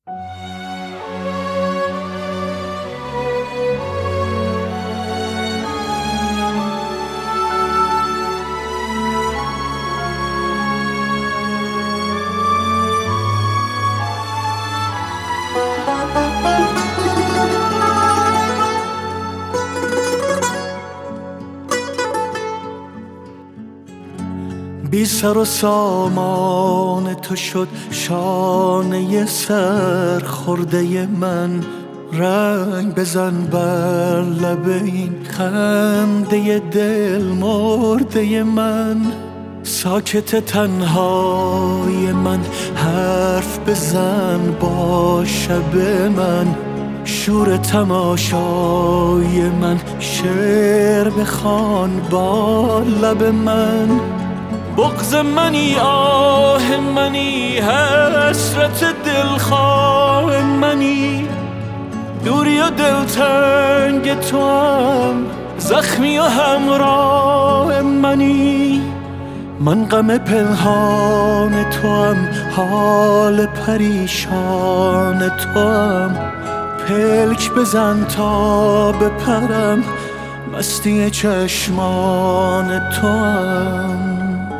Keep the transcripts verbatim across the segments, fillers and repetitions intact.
بی سر و سامان تو شد شانه سر خورده من، رنگ بزن بر لب این خنده دل مرده من. ساکت تنهای من حرف بزن با شب من، شور تماشای من شعر بخوان با لب من. بغض منی آه منی حسرت دلخواه منی، دوری و دلتنگ تو هم زخمی و همراه منی. من غم پنهان تو هم حال پریشان تو هم، پلک بزن تا بپرم مستی چشمان تو هم.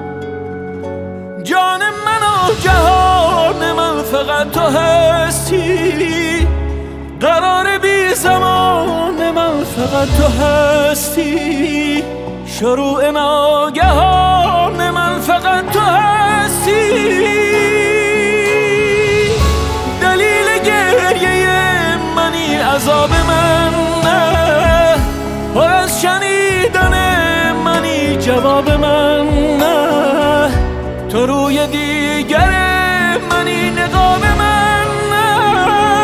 جان من و جهان من فقط تو هستی، قرار بی زمان من فقط تو هستی، شروع ناگهان من فقط تو هستی. دلیل گریه منی عذاب من نه، پر از شنیدن منی جواب من نه، تو روی دیگر منی نقاب من نه.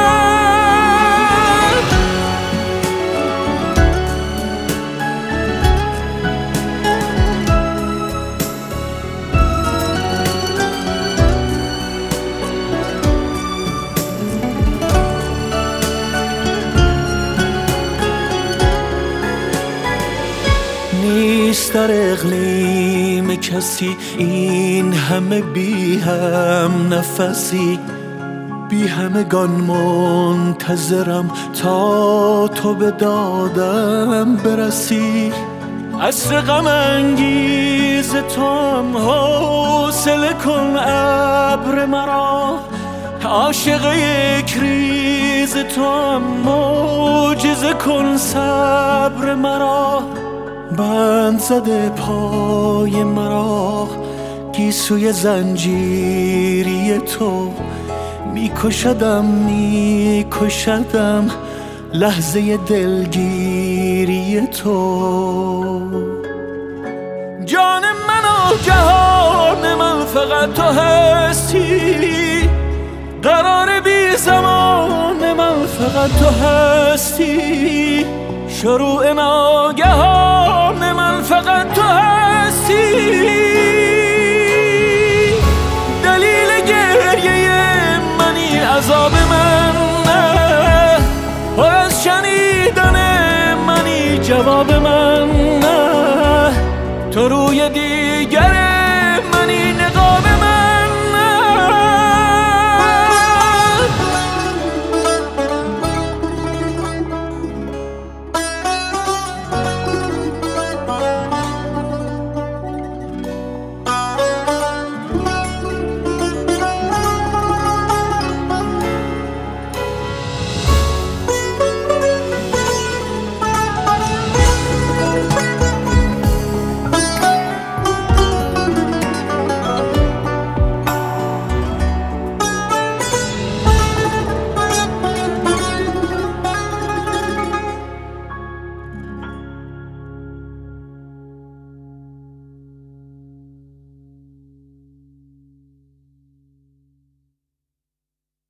نیست در اقلیم کسی این همه بی هم نفسی، بی همگان منتظرم تا تو به دادم برسی. عصر غم انگیز تو هم حوصله کن ابر مرا، عاشق یک ریز تو هم معجزه کن صبر مرا. بند زده پای مرا گیسوی زنجیری تو، میکشدم میکشدم لحظه دلگیری تو. جان من و جهان من فقط تو هستی، قرار بی زمان من فقط تو هستی، شروع ناگهان من فقط تو هستی.